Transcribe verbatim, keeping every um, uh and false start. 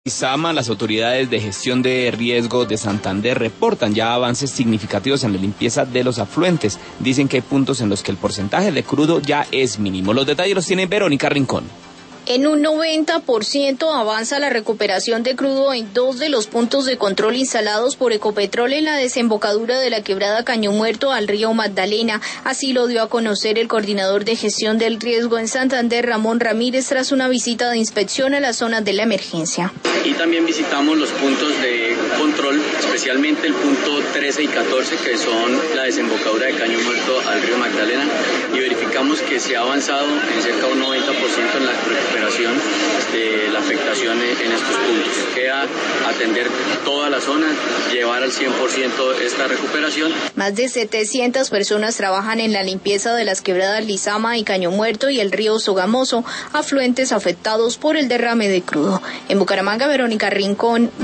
Lizama, las autoridades de gestión de riesgo de Santander reportan ya avances significativos en la limpieza de los afluentes. Dicen que hay puntos en los que el porcentaje de crudo ya es mínimo. Los detalles los tiene Verónica Rincón. En un noventa por ciento avanza la recuperación de crudo en dos de los puntos de control instalados por Ecopetrol en la desembocadura de la quebrada Caño Muerto al río Magdalena. Así lo dio a conocer el coordinador de gestión del riesgo en Santander, Ramón Ramírez, tras una visita de inspección a las zonas de la emergencia. Y también visitamos los puntos de control, especialmente el punto trece y catorce, que son la desembocadura de Caño Muerto al río Magdalena, y verificamos que se ha avanzado en cerca de un noventa por ciento en la recuperación de la afectación en estos puntos. Queda atender toda la zona, llevar al cien por ciento esta recuperación. Más de setecientas personas trabajan en la limpieza de las quebradas Lizama y Caño Muerto y el río Sogamoso, afluentes afectados por el derrame de crudo. En Bucaramanga, Verónica Rincón.